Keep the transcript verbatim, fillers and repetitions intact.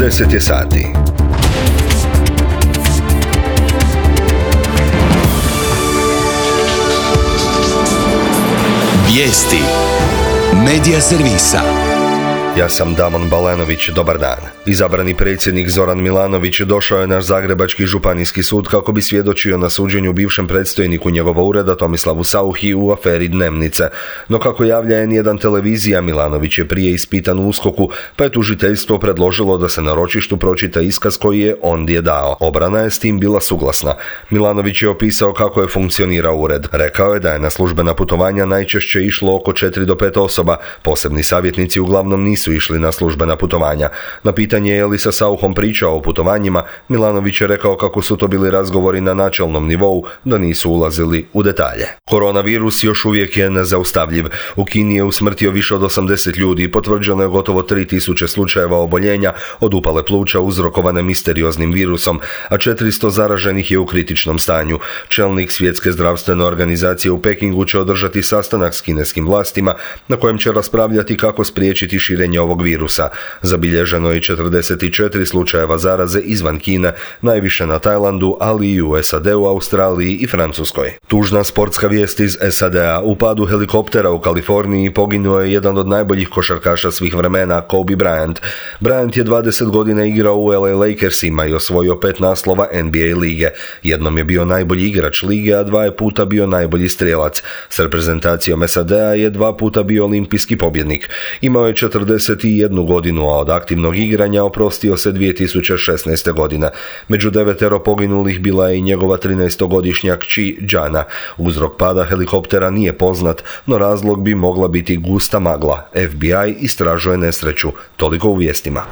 deset je sati. Vijesti Medija servisa. Ja sam Damon Balanović, dobar dan. Izabrani predsjednik Zoran Milanović došao je na Zagrebački županijski sud kako bi svjedočio na suđenju bivšem predstojniku njegova ureda Tomislavu Sauchi u aferi Dnevnice. No kako javlja en jedan televizija, Milanović je prije ispitan u USKOK-u, pa je tužiteljstvo predložilo da se na ročištu pročita iskaz koji je ondje dao. Obrana je s tim bila suglasna. Milanović je opisao kako je funkcionirao ured. Rekao je da je na službena putovanja najčešće išlo oko četiri do pet osoba. Posebni savjetnici uglavnom nisu su išli na službena putovanja. Na pitanje je li sa Sauchom pričao o putovanjima, Milanović je rekao kako su to bili razgovori na načelnom nivou, da nisu ulazili u detalje. Koronavirus još uvijek je nezaustavljiv. U Kini je usmrtio više od osamdeset ljudi, potvrđeno je gotovo tri tisuće slučajeva oboljenja od upale pluća uzrokovane misterioznim virusom, a četiristo zaraženih je u kritičnom stanju. Čelnik Svjetske zdravstvene organizacije u Pekingu će održati sastanak s kineskim vlastima na kojem će raspravljati kako spriječiti širenje ovog virusa. Zabilježeno je četrdeset četiri slučajeva zaraze izvan Kine, najviše na Tajlandu, ali i u S A D-u, Australiji i Francuskoj. Tužna sportska vijest iz S A D-a. U padu helikoptera u Kaliforniji poginuo je jedan od najboljih košarkaša svih vremena, Kobe Bryant. Bryant je dvadeset godina igrao u L A Lakersima i osvojio pet naslova N B A lige. Jednom je bio najbolji igrač lige, a dva je puta bio najbolji strijelac. S reprezentacijom S A D-a je dva puta bio olimpijski pobjednik. Imao je četrdeset jednu godinu, a od aktivnog igranja oprostio se dvije tisuće šesnaeste. godine. Među devetero poginulih bila je i njegova trinaestogodišnja kći Jana. Uzrok pada helikoptera nije poznat, no razlog bi mogla biti gusta magla. F B I istražuje nesreću. Toliko u vijestima.